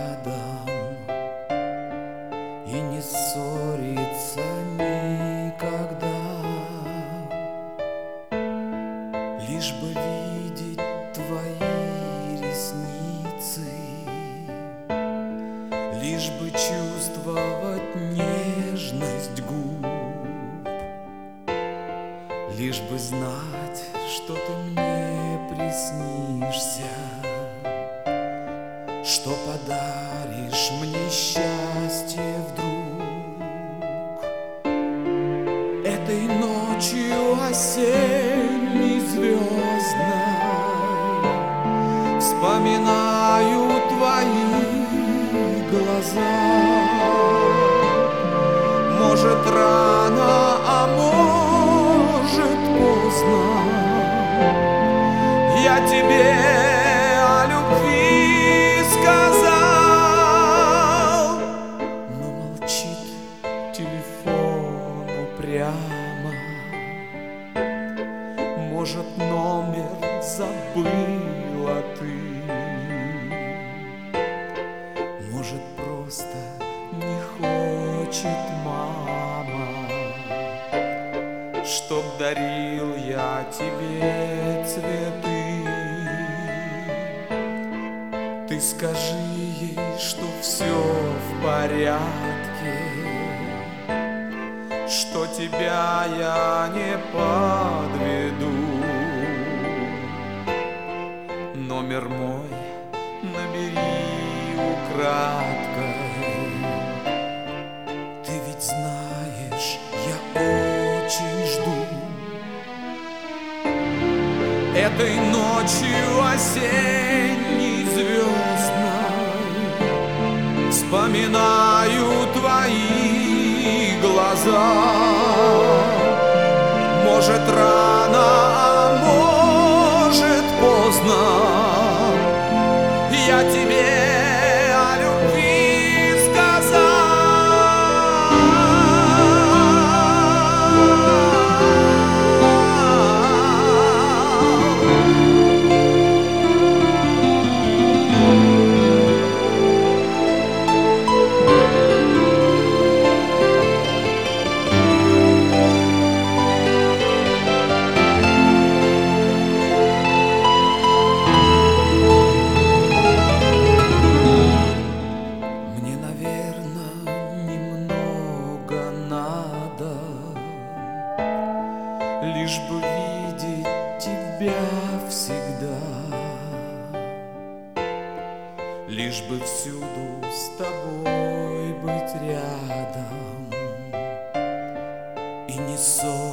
рядом и не ссориться никогда, лишь бы видеть твои ресницы, лишь бы чувствовать нежность губ, лишь бы знать, что ты мне приснишься, что подаришь мне счастье вдруг. Этой ночью осенней звездной вспоминаю твои глаза. Может, рано, а может, поздно я тебе о любви сказал, но молчит телефон упрямо. Может, номер забыла ты, может, просто не хочет мама, чтоб дарил я тебе цветы. Ты скажи ей, что все в порядке, что тебя я не подведу. Номер мой набери украдкой, ты ведь знаешь, я очень жду. Этой ночью осенней звездной вспоминаю твои глаза. Может, рано, а может, поздно я тебе о любви сказал. Лишь бы видеть тебя всегда, лишь бы всюду с тобой быть рядом и не ссориться.